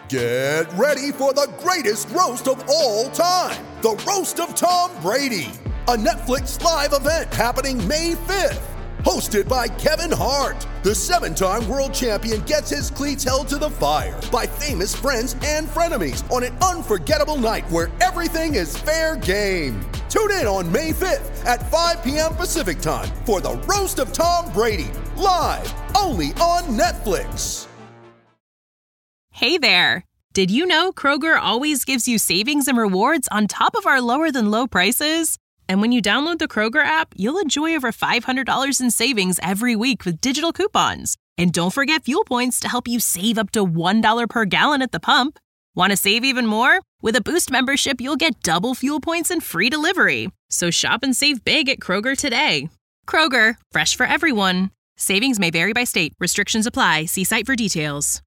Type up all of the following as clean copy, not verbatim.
Get ready for the greatest roast of all time, the Roast of Tom Brady, a Netflix live event happening May 5th. Hosted by Kevin Hart, the 7-time world champion gets his cleats held to the fire by famous friends and frenemies on an unforgettable night where everything is fair game. Tune in on May 5th at 5 p.m. Pacific time for the Roast of Tom Brady, live only on Netflix. Hey there! Did you know Kroger always gives you savings and rewards on top of our lower-than-low prices? And when you download the Kroger app, you'll enjoy over $500 in savings every week with digital coupons. And don't forget fuel points to help you save up to $1 per gallon at the pump. Want to save even more? With a Boost membership, you'll get double fuel points and free delivery. So shop and save big at Kroger today. Kroger, fresh for everyone. Savings may vary by state. Restrictions apply. See site for details.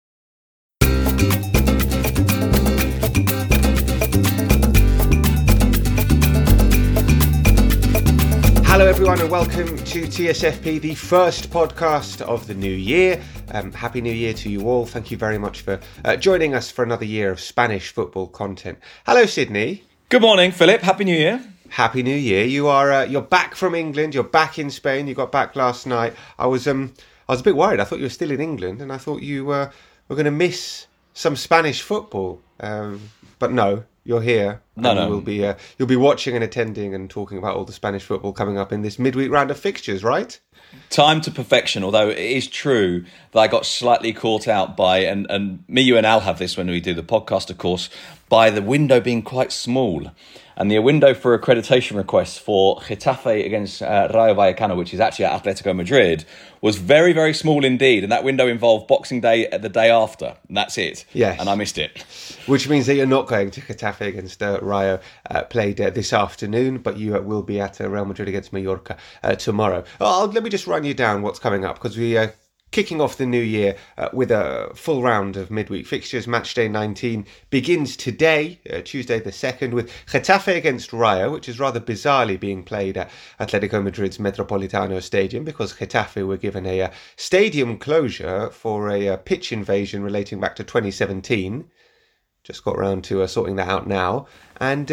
Hello everyone and welcome to TSFP, the first podcast of the new year. Happy New Year to you all. Thank you very much for joining us for another year of Spanish football content. Hello Sydney. Good morning, Philip. Happy New Year. Happy New Year. You're back from England. You're back in Spain. You got back last night. I was a bit worried. I thought you were still in England and I thought you were going to miss some Spanish football. But no. You're here. No. You'll be watching and attending and talking about all the Spanish football coming up in this midweek round of fixtures, right? Time to perfection, although it is true that I got slightly caught out by, and me, you and Al have this when we do the podcast, of course, by the window being quite small. And the window for accreditation requests for Getafe against Rayo Vallecano, which is actually at Atletico Madrid, was very, very small indeed. And that window involved Boxing Day the day after. And that's it. Yes. And I missed it. Which means that you're not going to Getafe against Rayo played this afternoon, but you will be at Real Madrid against Mallorca tomorrow. Let me just run you down what's coming up, because we are kicking off the new year with a full round of midweek fixtures. Matchday 19 begins today, Tuesday the 2nd, with Getafe against Rayo, which is rather bizarrely being played at Atletico Madrid's Metropolitano Stadium because Getafe were given a stadium closure for a pitch invasion relating back to 2017. Just got around to sorting that out now. And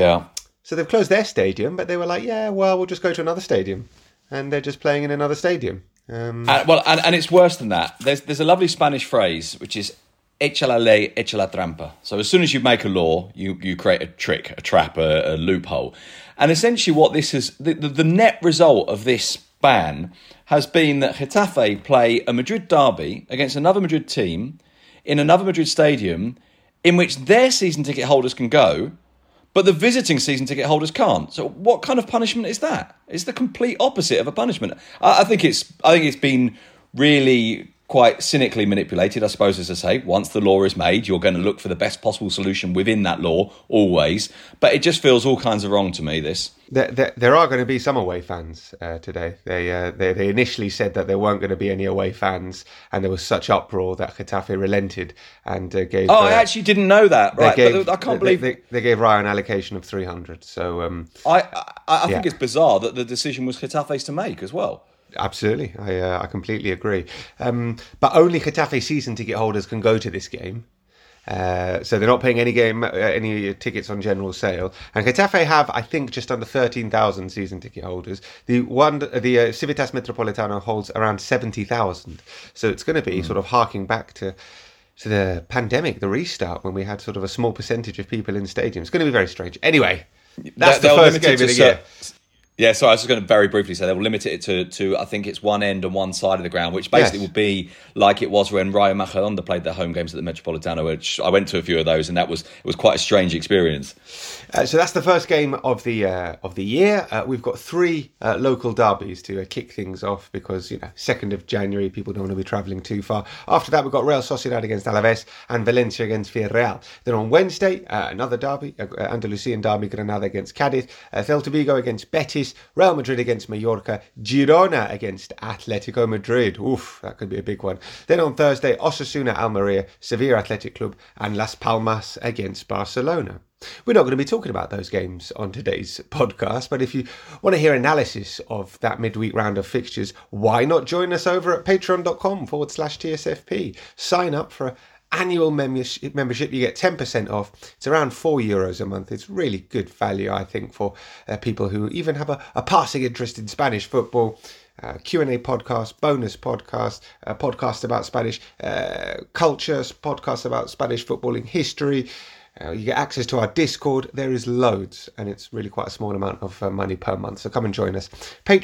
so they've closed their stadium, but they were like, we'll just go to another stadium. And they're just playing in another stadium. And it's worse than that. There's a lovely Spanish phrase, which is echa la ley, echa la trampa. So as soon as you make a law, you create a trick, a trap, a loophole. And essentially what this is, the net result of this ban has been that Getafe play a Madrid derby against another Madrid team in another Madrid stadium in which their season ticket holders can go, but the visiting season ticket holders can't. So what kind of punishment is that? It's the complete opposite of a punishment. I think it's been really quite cynically manipulated, I suppose, as I say. Once the law is made, you're going to look for the best possible solution within that law, always. But it just feels all kinds of wrong to me, this. There are going to be some away fans today. They initially said that there weren't going to be any away fans, and there was such uproar that Getafe relented and gave... I actually didn't know that. Right, I can't believe... They gave Rayo an allocation of 300, so... I think it's bizarre that the decision was Getafe's to make as well. Absolutely, I completely agree. But only Getafe season ticket holders can go to this game. So they're not paying any tickets on general sale. And Getafe have, I think, just under 13,000 season ticket holders. The Civitas Metropolitano holds around 70,000. So it's going to be sort of harking back to the pandemic, the restart, when we had sort of a small percentage of people in stadiums. It's going to be very strange. Anyway, that's the first game of the year. Yeah, so I was just going to very briefly say they will limit it to I think it's one end and one side of the ground, which basically will be like it was when Rayo Majadahonda played their home games at the Metropolitano, which I went to a few of those, and it was quite a strange experience. So that's the first game of the year. We've got three local derbies to kick things off because 2nd of January people don't want to be travelling too far. After that we've got Real Sociedad against Alaves and Valencia against Villarreal. Then on Wednesday another derby, Andalusian derby, Granada against Cadiz, Celta Vigo against Betis, Real Madrid against Mallorca, Girona against Atletico Madrid. Oof, that could be a big one. Then on Thursday, Osasuna, Almeria, Sevilla Athletic Club and Las Palmas against Barcelona. We're not going to be talking about those games on today's podcast, but if you want to hear analysis of that midweek round of fixtures, why not join us over at patreon.com/TSFP. Sign up for annual membership. You get 10% off. It's around €4 a month. It's really good value, I think, for people who even have a passing interest in Spanish football. Q&A podcast, bonus podcast, podcast about Spanish cultures, podcast about Spanish footballing history. You get access to our Discord. There is loads, and it's really quite a small amount of money per month. So come and join us.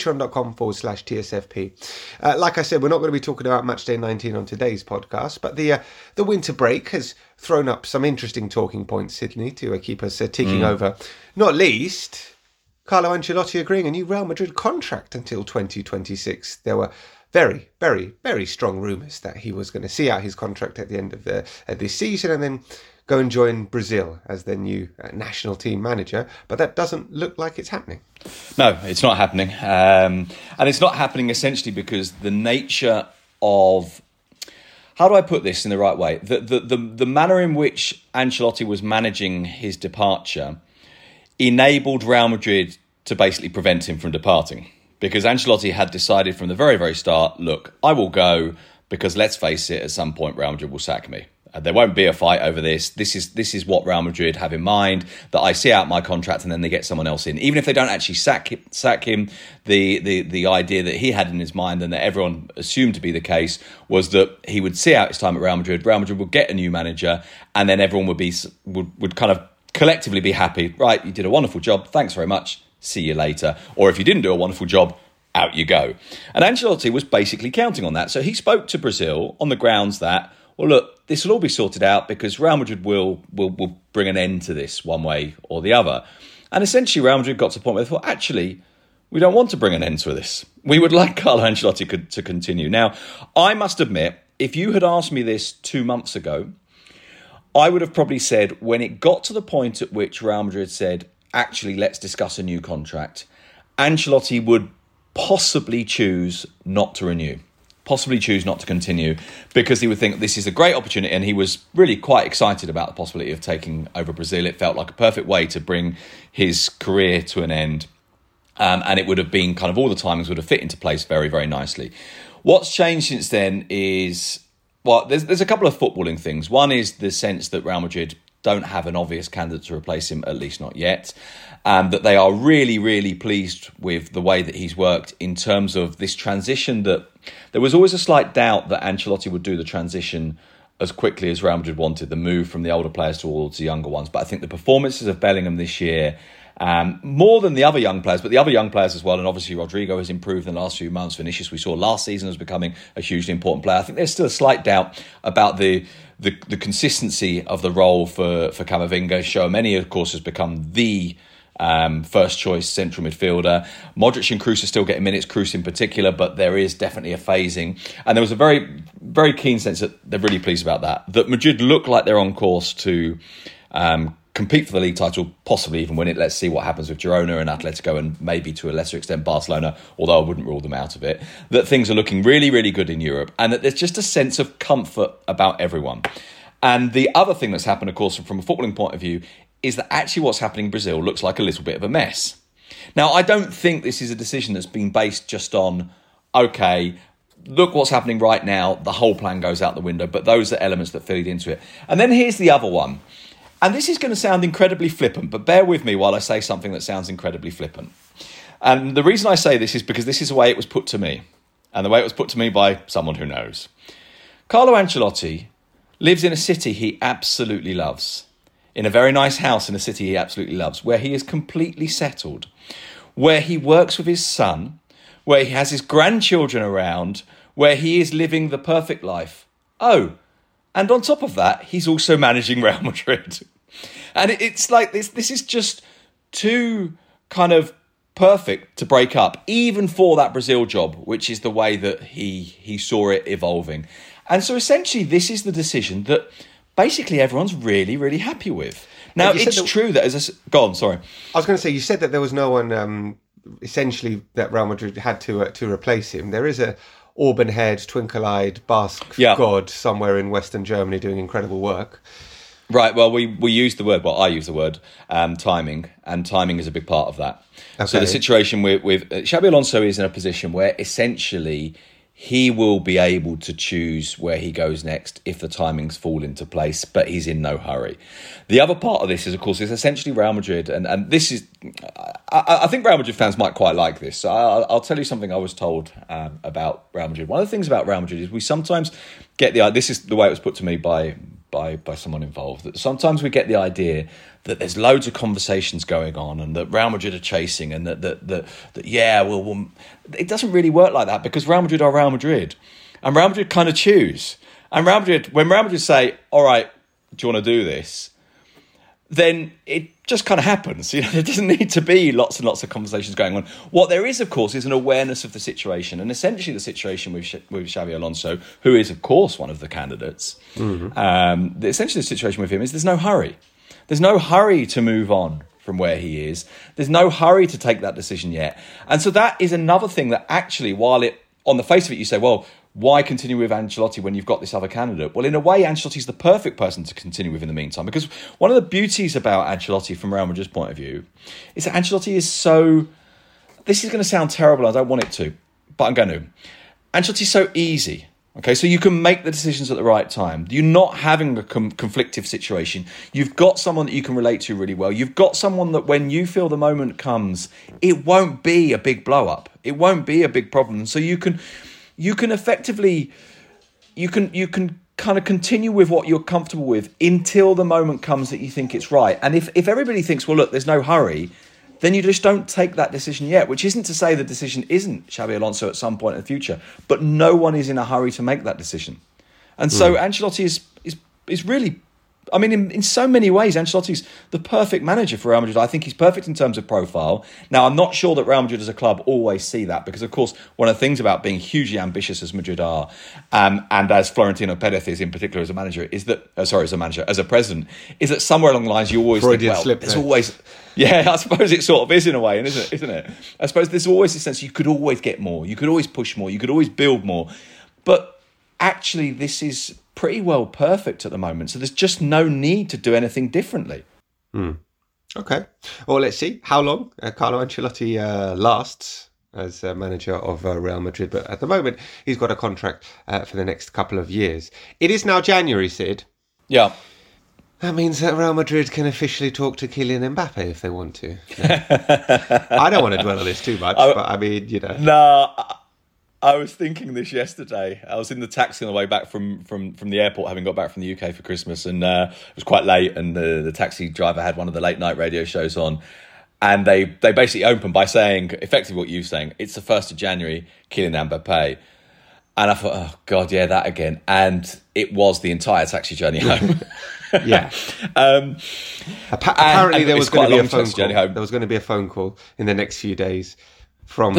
Patreon.com/TSFP. Like I said, we're not going to be talking about Matchday 19 on today's podcast, but the winter break has thrown up some interesting talking points, Sydney, to keep us ticking over. Not least, Carlo Ancelotti agreeing a new Real Madrid contract until 2026. There were very, very, very strong rumours that he was going to see out his contract at the end of this season and then go and join Brazil as their new national team manager. But that doesn't look like it's happening. No, it's not happening. And it's not happening essentially because the nature of... How do I put this in the right way? The manner in which Ancelotti was managing his departure enabled Real Madrid to basically prevent him from departing. Because Ancelotti had decided from the very, very start, look, I will go because let's face it, at some point Real Madrid will sack me. There won't be a fight over this. This is what Real Madrid have in mind, that I see out my contract and then they get someone else in. Even if they don't actually sack him, the idea that he had in his mind and that everyone assumed to be the case was that he would see out his time at Real Madrid would get a new manager, and then everyone would kind of collectively be happy. Right, you did a wonderful job. Thanks very much. See you later. Or if you didn't do a wonderful job, out you go. And Ancelotti was basically counting on that. So he spoke to Brazil on the grounds that, well, look, this will all be sorted out because Real Madrid will bring an end to this one way or the other. And essentially Real Madrid got to the point where they thought, actually, we don't want to bring an end to this. We would like Carlo Ancelotti to continue. Now, I must admit, if you had asked me this 2 months ago, I would have probably said when it got to the point at which Real Madrid said, actually, let's discuss a new contract, Ancelotti would possibly choose not to renew, possibly choose not to continue, because he would think this is a great opportunity, and he was really quite excited about the possibility of taking over Brazil. It felt like a perfect way to bring his career to an end, and it would have been kind of all the timings would have fit into place very, very nicely. What's changed since then is, well, there's a couple of footballing things. One is the sense that Real Madrid don't have an obvious candidate to replace him, at least not yet. That they are really, really pleased with the way that he's worked in terms of this transition, that there was always a slight doubt that Ancelotti would do the transition as quickly as Real Madrid wanted, the move from the older players towards the younger ones. But I think the performances of Bellingham this year, more than the other young players, but the other young players as well, and obviously Rodrigo has improved in the last few months. Vinicius, we saw last season, as becoming a hugely important player. I think there's still a slight doubt about the consistency of the role for Camavinga. Tchouaméni, of course, has become the first choice central midfielder. Modric and Kroos are still getting minutes, Kroos in particular, but there is definitely a phasing. And there was a very, very keen sense that they're really pleased about that Madrid look like they're on course to compete for the league title, possibly even win it. Let's see what happens with Girona and Atletico, and maybe to a lesser extent Barcelona, although I wouldn't rule them out of it. That things are looking really, really good in Europe, and that there's just a sense of comfort about everyone. And the other thing that's happened, of course, from a footballing point of view, is that actually what's happening in Brazil looks like a little bit of a mess. Now, I don't think this is a decision that's been based just on, okay, look what's happening right now, the whole plan goes out the window, but those are elements that feed into it. And then here's the other one. And this is going to sound incredibly flippant, but bear with me while I say something that sounds incredibly flippant. And the reason I say this is because this is the way it was put to me, and the way it was put to me by someone who knows. Carlo Ancelotti lives in a city he absolutely loves, in a very nice house in a city he absolutely loves, where he is completely settled, where he works with his son, where he has his grandchildren around, where he is living the perfect life. Oh, and on top of that, he's also managing Real Madrid. And it's like this is just too kind of perfect to break up, even for that Brazil job, which is the way that he saw it evolving. And so essentially, this is the decision that basically everyone's really, really happy with. Now, it's true that go on, sorry. I was going to say, you said that there was no one, essentially, that Real Madrid had to replace him. There is a auburn-haired, twinkle-eyed Basque god somewhere in Western Germany doing incredible work. Right, well, we use the word, I use the word timing, and timing is a big part of that. Okay. So the situation with Xabi Alonso is in a position where essentially he will be able to choose where he goes next if the timings fall into place, but he's in no hurry. The other part of this is, of course, is essentially Real Madrid, and this is, I think Real Madrid fans might quite like this. So I'll tell you something I was told about Real Madrid. One of the things about Real Madrid is we sometimes get this is the way it was put to me by someone involved, that sometimes we get the idea that there's loads of conversations going on and that Real Madrid are chasing, and that it doesn't really work like that, because Real Madrid are Real Madrid, and Real Madrid kind of choose. And when Real Madrid say, all right, do you want to do this? Then it just kind of happens. There doesn't need to be lots and lots of conversations going on. What there is, of course, is an awareness of the situation, and essentially the situation with Xabi Alonso, who is, of course, one of the candidates. Mm-hmm. Essentially, the situation with him is there's no hurry. There's no hurry to move on from where he is. There's no hurry to take that decision yet. And so that is another thing that actually, while it, on the face of it, you say, well, why continue with Ancelotti when you've got this other candidate? Well, in a way, Ancelotti's the perfect person to continue with in the meantime, because one of the beauties about Ancelotti from Real Madrid's point of view is that Ancelotti is so... This is going to sound terrible, I don't want it to, but I'm going to. Ancelotti's so easy, okay? So you can make the decisions at the right time. You're not having a conflictive situation. You've got someone that you can relate to really well. You've got someone that when you feel the moment comes, it won't be a big blow-up. It won't be a big problem. So you can effectively, you can kind of continue with what you're comfortable with until the moment comes that you think it's right. And if everybody thinks, well, look, there's no hurry, then you just don't take that decision yet, which isn't to say the decision isn't Xabi Alonso at some point in the future, but no one is in a hurry to make that decision. And so Ancelotti is really... I mean, in so many ways, Ancelotti's the perfect manager for Real Madrid. I think he's perfect in terms of profile. Now, I'm not sure that Real Madrid as a club always see that, because, of course, one of the things about being hugely ambitious as Madrid are, and as Florentino Perez is in particular as a manager, is that, as a president, is that somewhere along the lines you always think, well, there's always... Yeah, I suppose it sort of is in a way, isn't it? I suppose there's always a sense you could always get more, you could always push more, you could always build more. But actually, this is pretty well perfect at the moment, so there's just no need to do anything differently. Okay, well, let's see how long Carlo Ancelotti lasts as manager of Real Madrid, but at the moment he's got a contract for the next couple of years. It is now January, Sid. Yeah. That means that Real Madrid can officially talk to Kylian Mbappe if they want to. I don't want to dwell on this too much, but I mean, No, I was thinking this yesterday. I was in the taxi on the way back from the airport, having got back from the UK for Christmas, and it was quite late, and the taxi driver had one of the late night radio shows on, and they basically opened by saying, effectively what you're saying, it's the 1st of January, Kylian Mbappe. And I thought, oh, God, yeah, that again. And it was the entire taxi journey home. Yeah. Apparently there was going to be a phone call. There was going to be a phone call in the next few days from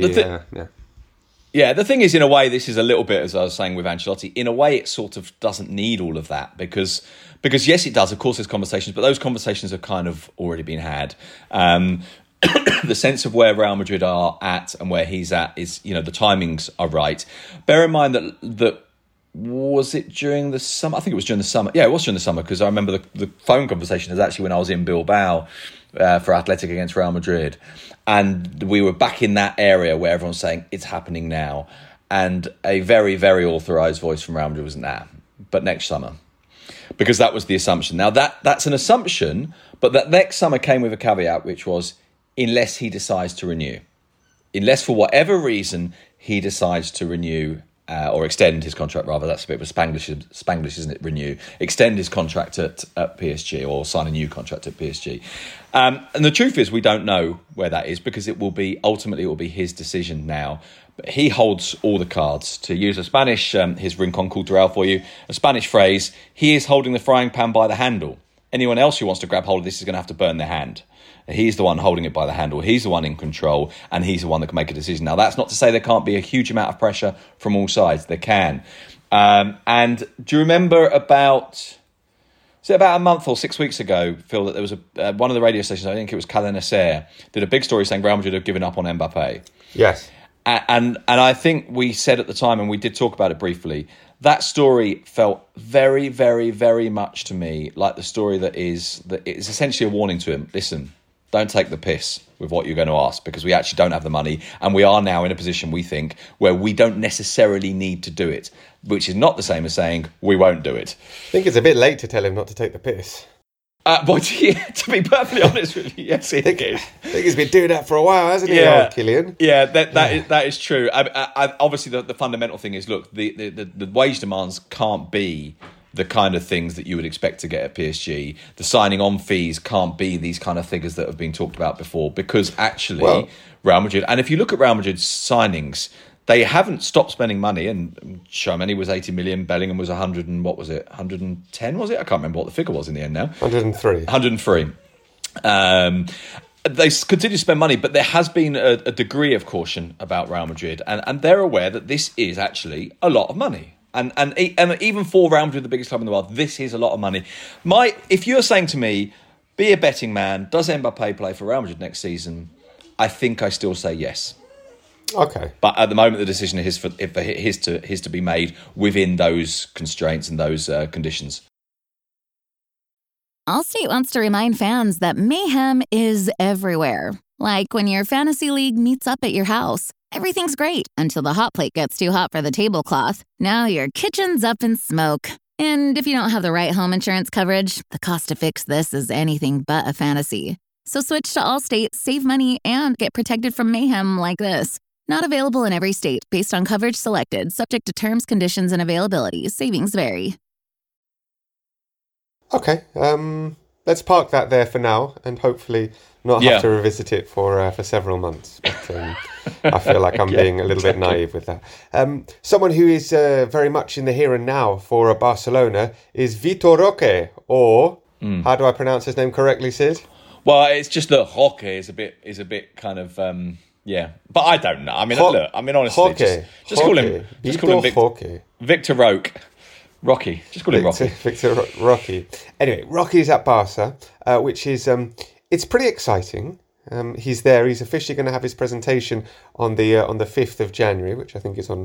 Yeah, the thing is, in a way, this is a little bit, as I was saying with Ancelotti, in a way it sort of doesn't need all of that because yes, it does. Of course, there's conversations, but those conversations have kind of already been had. The sense of where Real Madrid are at and where he's at is, the timings are right. Bear in mind that was it during the summer? I think it was during the summer. Yeah, it was during the summer because I remember the phone conversation is actually when I was in Bilbao for Athletic against Real Madrid. And we were back in that area where everyone's saying, it's happening now. And a very, very authorised voice from Real Madrid was, but next summer. Because that was the assumption. Now, that's an assumption, but that next summer came with a caveat, which was, unless he decides to renew. Unless, for whatever reason, he decides to renew or extend his contract, rather. That's a bit of a Spanglish, isn't it? Renew. Extend his contract at PSG or sign a new contract at PSG. And the truth is, we don't know where that is because it will be his decision now. But he holds all the cards. To use a Spanish, his Rincon Cultural for you, a Spanish phrase, he is holding the frying pan by the handle. Anyone else who wants to grab hold of this is going to have to burn their hand. He's the one holding it by the handle. He's the one in control, and he's the one that can make a decision. Now, that's not to say there can't be a huge amount of pressure from all sides. There can. And do you remember about a month or 6 weeks ago, Phil, that there was one of the radio stations, I think it was Cadena Ser, did a big story saying Real Madrid have given up on Mbappe. Yes. And I think we said at the time, and we did talk about it briefly, that story felt very, very, very much to me like the story that is essentially a warning to him. Listen, don't take the piss with what you're going to ask, because we actually don't have the money, and we are now in a position, we think, where we don't necessarily need to do it, which is not the same as saying we won't do it. I think it's a bit late to tell him not to take the piss. But yeah, to be perfectly honest with you, yes, it is. I think he's been doing that for a while, hasn't he, old Kylian? Yeah, that is true. Obviously, the fundamental thing is, look, the wage demands can't be the kind of things that you would expect to get at PSG. The signing on fees can't be these kind of figures that have been talked about before, because actually Real Madrid, and if you look at Real Madrid's signings, they haven't stopped spending money, and Tchouaméni was 80 million, Bellingham was 100 and what was it, 110 was it? I can't remember what the figure was in the end now. 103. 103. They continue to spend money, but there has been a degree of caution about Real Madrid, and they're aware that this is actually a lot of money. And even for Real Madrid, the biggest club in the world, this is a lot of money. If you're saying to me, be a betting man, does Mbappé play for Real Madrid next season? I think I still say yes. Okay. But at the moment, the decision is his to be made within those constraints and those conditions. Allstate wants to remind fans that mayhem is everywhere. Like when your fantasy league meets up at your house. Everything's great until the hot plate gets too hot for the tablecloth. Now your kitchen's up in smoke. And if you don't have the right home insurance coverage, the cost to fix this is anything but a fantasy. So switch to Allstate, save money, and get protected from mayhem like this. Not available in every state based on coverage selected, subject to terms, conditions, and availability. Savings vary. Okay, let's park that there for now and hopefully not have to revisit it for several months. But I feel like I'm being a little bit naive with that. Someone who is very much in the here and now for Barcelona is Vitor Roque, or how do I pronounce his name correctly, Sid? Well, it's just that Roque is a bit kind of but I don't know. I mean, honestly, just call him Victor Roque. Rocky. Just call him Rocky. Victor Rocky. Anyway, Rocky's at Barca, which is it's pretty exciting. He's there. He's officially going to have his presentation on the 5th of January, which I think is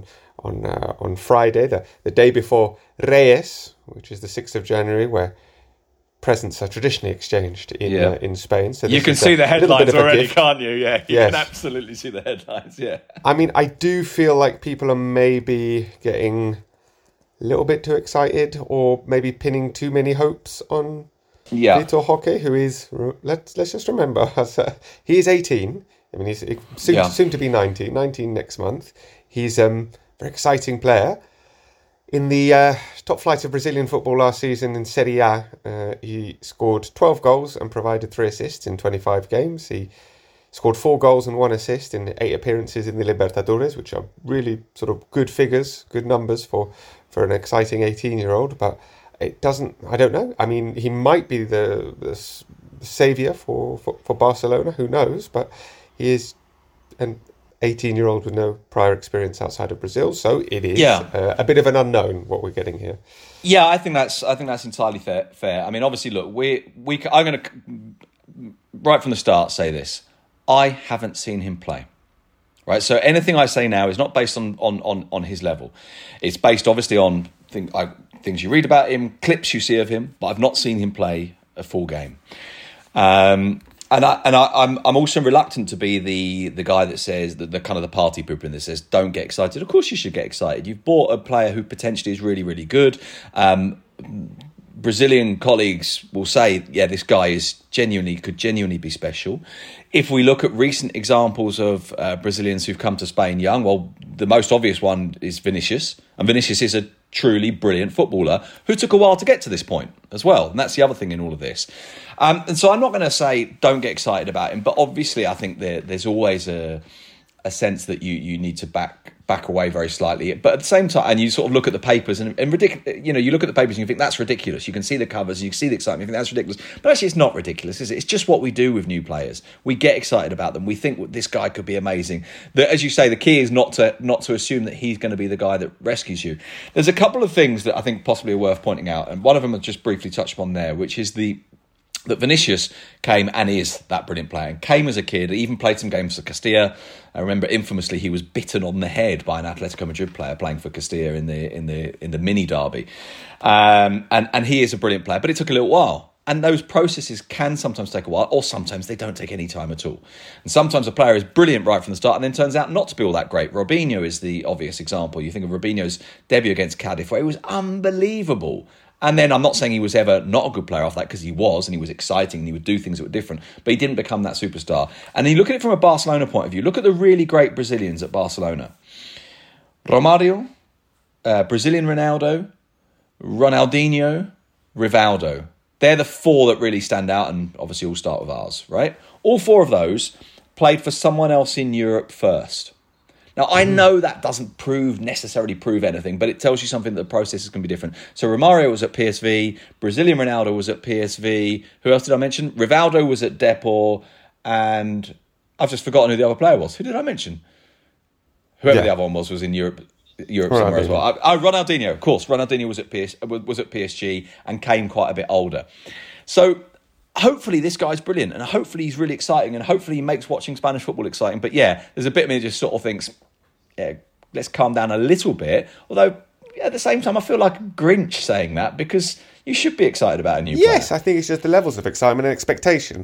on Friday, the day before Reyes, which is the 6th of January, where presents are traditionally exchanged in Spain. So you can see the headlines already, can't you? Yeah, you can absolutely see the headlines. Yeah. I mean, I do feel like people are maybe getting a little bit too excited, or maybe pinning too many hopes on Vitor Roque, who is, let's just remember, he is 18. I mean, he's soon to be 19 next month. He's a very exciting player. In the top flight of Brazilian football last season in Serie A, he scored 12 goals and provided 3 assists in 25 games. He scored 4 goals and 1 assist in 8 appearances in the Libertadores, which are really sort of good figures, good numbers for an exciting 18-year-old. But it doesn't, I don't know. I mean, he might be the saviour for Barcelona, who knows? But he is an 18-year-old with no prior experience outside of Brazil, so it is a bit of an unknown what we're getting here. Yeah, I think that's entirely fair. I mean, obviously, look, I'm going to right from the start say this: I haven't seen him play. Right, so anything I say now is not based on his level. It's based obviously on things you read about him, clips you see of him, but I've not seen him play a full game. And I'm also reluctant to be the guy that says that the kind of the party pooper in this says don't get excited. Of course you should get excited. You've bought a player who potentially is really, really good. Brazilian colleagues will say, yeah, this guy could genuinely be special. If we look at recent examples of Brazilians who've come to Spain young, well, the most obvious one is Vinicius. And Vinicius is a truly brilliant footballer who took a while to get to this point as well. And that's the other thing in all of this. And so I'm not going to say don't get excited about him, but obviously I think there's always a sense that you need to back away very slightly. But at the same time, and you sort of look at the papers and you look at the papers and you think that's ridiculous. You can see the covers, you can see the excitement, you think that's ridiculous. But actually it's not ridiculous, is it? It's just what we do with new players. We get excited about them. We think this guy could be amazing. As you say, the key is not to assume that he's going to be the guy that rescues you. There's a couple of things that I think possibly are worth pointing out. And one of them I just briefly touched upon there, which is that Vinicius came and is that brilliant player. And came as a kid, even played some games for Castilla. I remember infamously he was bitten on the head by an Atletico Madrid player playing for Castilla in the mini derby. And he is a brilliant player, but it took a little while. And those processes can sometimes take a while, or sometimes they don't take any time at all. And sometimes a player is brilliant right from the start and then turns out not to be all that great. Robinho is the obvious example. You think of Robinho's debut against Cardiff, where it was unbelievable. And then I'm not saying he was ever not a good player after that, because he was, and he was exciting, and he would do things that were different, but he didn't become that superstar. And you look at it from a Barcelona point of view, look at the really great Brazilians at Barcelona. Romario, Brazilian Ronaldo, Ronaldinho, Rivaldo. They're the four that really stand out, and obviously all start with ours, right? All four of those played for someone else in Europe first. Now, I know that doesn't necessarily prove anything, but it tells you something that the processes can be different. So Romario was at PSV, Brazilian Ronaldo was at PSV. Who else did I mention? Rivaldo was at Depor, and I've just forgotten who the other player was. Who did I mention? Whoever the other one was in Europe somewhere as well. Ronaldinho, of course. Ronaldinho was at PSG and came quite a bit older. So hopefully this guy's brilliant, and hopefully he's really exciting, and hopefully he makes watching Spanish football exciting. But yeah, there's a bit of me that just sort of thinks, yeah, let's calm down a little bit. Although at the same time, I feel like a Grinch saying that, because you should be excited about a new player. Yes, I think it's just the levels of excitement and expectation.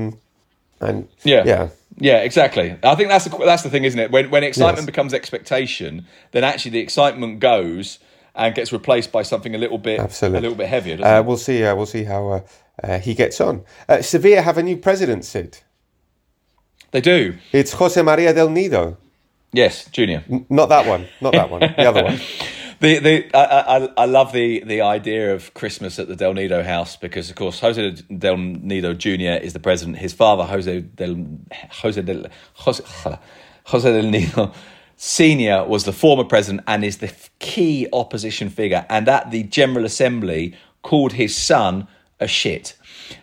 Yeah, exactly. I think that's the thing, isn't it? When excitement becomes expectation, then actually the excitement goes and gets replaced by something a little bit heavier. Doesn't it? We'll see how he gets on. Sevilla have a new president, Sid. They do. It's Jose Maria del Nido. Yes, Junior. Not that one. The other one. I love the idea of Christmas at the Del Nido house, because of course Jose Del Nido Jr. is the president. His father Jose Del Nido Senior was the former president and is the key opposition figure, and at the General Assembly called his son a shit.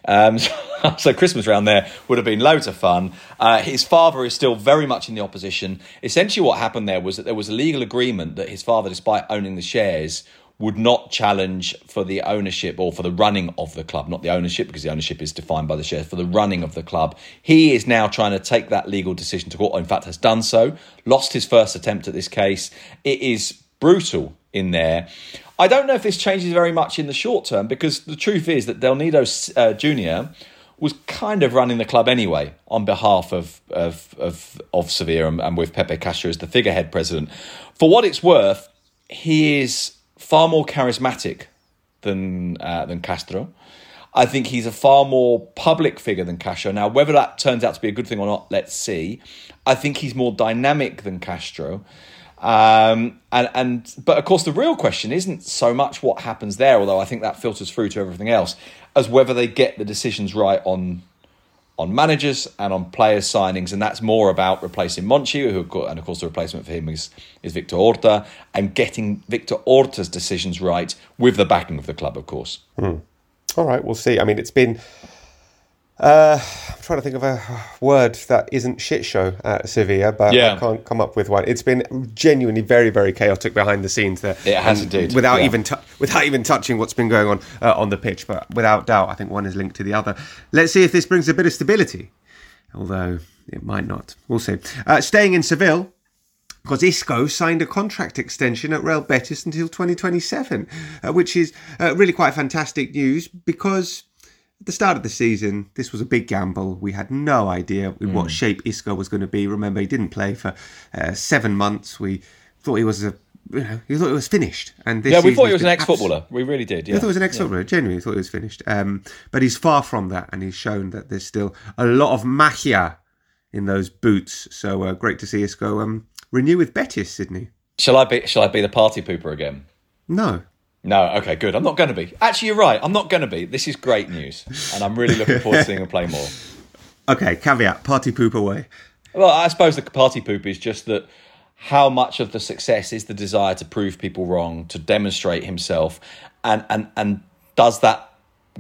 So Christmas round there would have been loads of fun. His father is still very much in the opposition. Essentially what happened there was that there was a legal agreement that his father, despite owning the shares, would not challenge for the ownership or for the running of the club. Not the ownership, because the ownership is defined by the shares, for the running of the club. He is now trying to take that legal decision to court, or in fact has done so. Lost his first attempt at this case. It is brutal in there. I don't know if this changes very much in the short term, because the truth is that Del Nido Jr. was kind of running the club anyway on behalf of Sevilla, and with Pepe Castro as the figurehead president. For what it's worth, he is far more charismatic than Castro. I think he's a far more public figure than Castro. Now, whether that turns out to be a good thing or not, let's see. I think he's more dynamic than Castro. But of course the real question isn't so much what happens there, although I think that filters through to everything else, as whether they get the decisions right on managers and on players signings, and that's more about replacing Monchi, and of course the replacement for him is Victor Horta, and getting Victor Horta's decisions right with the backing of the club, of course. All right, we'll see. I mean, it's been I'm trying to think of a word that isn't shit show at Sevilla, but I can't come up with one. It's been genuinely very, very chaotic behind the scenes there. It has indeed. Without even touching what's been going on the pitch, but without doubt, I think one is linked to the other. Let's see if this brings a bit of stability, although it might not. We'll see. Staying in Seville, because Isco signed a contract extension at Real Betis until 2027, which is really quite fantastic news, because at the start of the season, this was a big gamble. We had no idea in what shape Isco was going to be. Remember, he didn't play for 7 months. We thought he was finished. And this we thought he was an ex-footballer. We really did. Yeah. We thought he was an ex-footballer. Genuinely thought he was finished. But he's far from that, and he's shown that there's still a lot of magia in those boots. So great to see Isco renew with Betis, Sydney. Shall I be the party pooper again? No, okay, good. I'm not going to be. Actually, you're right. I'm not going to be. This is great news, and I'm really looking forward to seeing him play more. Okay, caveat, party poop away. Well, I suppose the party poop is just that how much of the success is the desire to prove people wrong, to demonstrate himself, and does that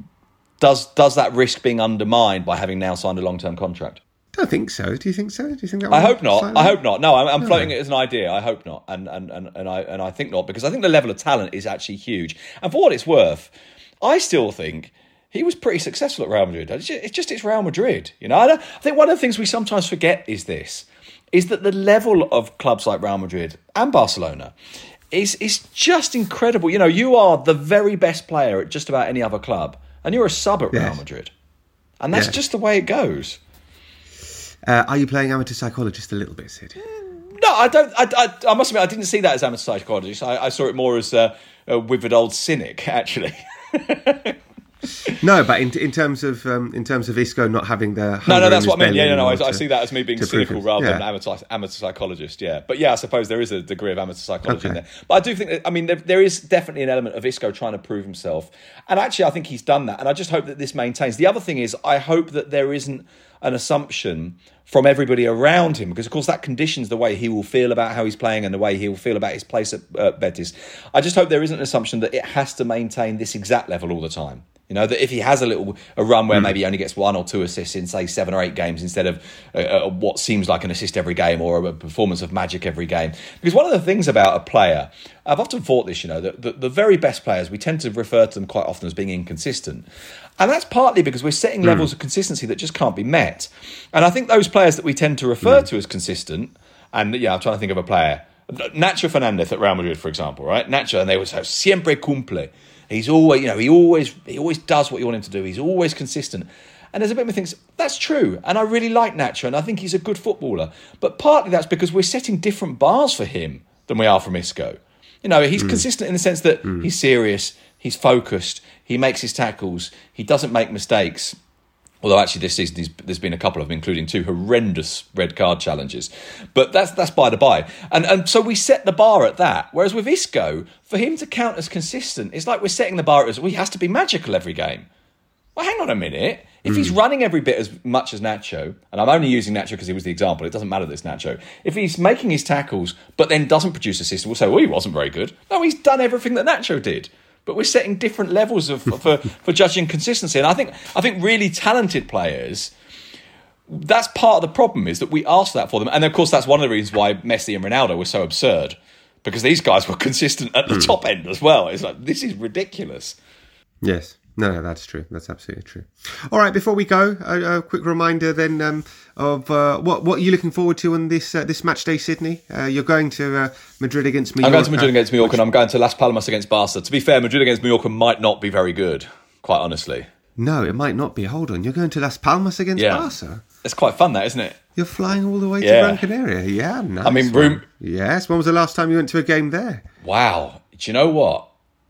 risk being undermined by having now signed a long-term contract? I don't think so. Do you think so? Do you think that? I hope not. No, I'm floating it as an idea. I hope not, and I think not, because I think the level of talent is actually huge. And for what it's worth, I still think he was pretty successful at Real Madrid. It's Real Madrid, you know. I think one of the things we sometimes forget is that the level of clubs like Real Madrid and Barcelona is just incredible. You know, you are the very best player at just about any other club, and you're a sub at Real Madrid. And that's just the way it goes. Are you playing amateur psychologist a little bit, Sid? No, I don't. I must admit, I didn't see that as amateur psychologist. I saw it more as a withered old cynic, actually. No, but in terms of Isco not having the that's what I mean. Yeah, I see that as me being cynical rather than amateur psychologist. Yeah, but I suppose there is a degree of amateur psychology in there. But I do think that there is definitely an element of Isco trying to prove himself, and actually I think he's done that. And I just hope that this maintains. The other thing is, I hope that there isn't an assumption from everybody around him, because of course that conditions the way he will feel about how he's playing and the way he will feel about his place at Betis. I just hope there isn't an assumption that it has to maintain this exact level all the time. You know, that if he has a run where maybe he only gets 1 or 2 assists in, say, 7 or 8 games instead of what seems like an assist every game or a performance of magic every game. Because one of the things about a player, I've often thought this, that the very best players, we tend to refer to them quite often as being inconsistent. And that's partly because we're setting levels of consistency that just can't be met. And I think those players that we tend to refer to as consistent, and I'm trying to think of a player, Nacho Fernandez at Real Madrid, for example, right? Nacho, and they would say, siempre cumple. He's always, he always does what you want him to do. He's always consistent. And there's a bit of me thinks, that's true. And I really like Nacho, and I think he's a good footballer. But partly that's because we're setting different bars for him than we are from Isco. He's consistent in the sense that he's serious, he's focused, he makes his tackles, he doesn't make mistakes. Although actually this season there's been a couple of them, including 2 horrendous red card challenges. But that's by the by. And so we set the bar at that. Whereas with Isco, for him to count as consistent, it's like we're setting the bar as, he has to be magical every game. Well, hang on a minute. If he's running every bit as much as Nacho, and I'm only using Nacho because he was the example, it doesn't matter that it's Nacho. If he's making his tackles, but then doesn't produce assists, we'll say, he wasn't very good. No, he's done everything that Nacho did. But we're setting different levels for judging consistency. And I think really talented players, that's part of the problem, is that we ask that for them. And of course, that's one of the reasons why Messi and Ronaldo were so absurd, because these guys were consistent at the top end as well. It's like, this is ridiculous. Yes. No, that's true. That's absolutely true. All right, before we go, a quick reminder then of what are you looking forward to on this match day, Sydney? You're going to Madrid against Mallorca. I'm going to Madrid against Mallorca, and I'm going to Las Palmas against Barca. To be fair, Madrid against Mallorca might not be very good, quite honestly. No, it might not be. Hold on, you're going to Las Palmas against Barca? It's quite fun, that, isn't it? You're flying all the way to Gran Canaria. Yeah, nice. I mean, Yes, when was the last time you went to a game there? Wow. Do you know what?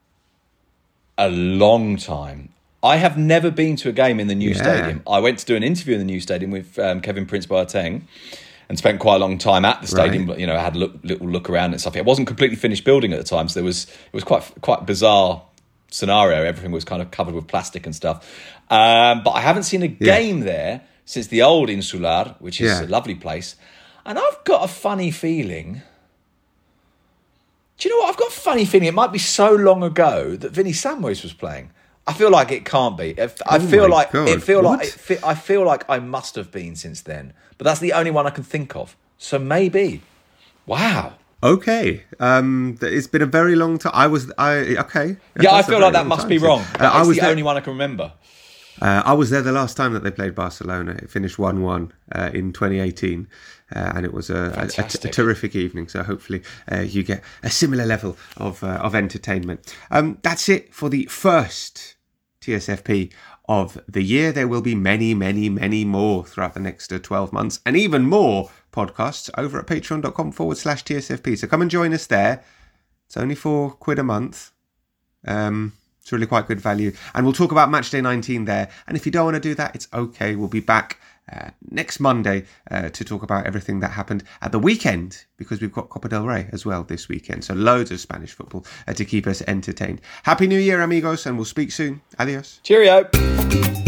A long time. I have never been to a game in the new stadium. I went to do an interview in the new stadium with Kevin Prince Boateng and spent quite a long time at the stadium. But I had a little look around and stuff. It wasn't completely finished building at the time, so it was quite bizarre scenario. Everything was kind of covered with plastic and stuff. But I haven't seen a game there since the old Insular, which is a lovely place. And I've got a funny feeling. Do you know what? I've got a funny feeling it might be so long ago that Vinny Samways was playing. I feel like it can't be. I feel like I must have been since then. But that's the only one I can think of. So maybe. Wow. Okay. It's been a very long time. Okay. Yeah, I feel like that must be wrong. It's the only one I can remember. I was there the last time that they played Barcelona. It finished 1-1 in 2018. And it was a terrific evening. So hopefully you get a similar level of entertainment. That's it for the first TSFP of the year. There will be many, many, many more throughout the next 12 months, and even more podcasts over at patreon.com/TSFP. So come and join us there. It's only £4 a month. It's really quite good value. And we'll talk about Matchday 19 there. And if you don't want to do that, it's okay. We'll be back next Monday to talk about everything that happened at the weekend, because we've got Copa del Rey as well this weekend. So loads of Spanish football to keep us entertained. Happy New Year, amigos, and we'll speak soon. Adios. Cheerio.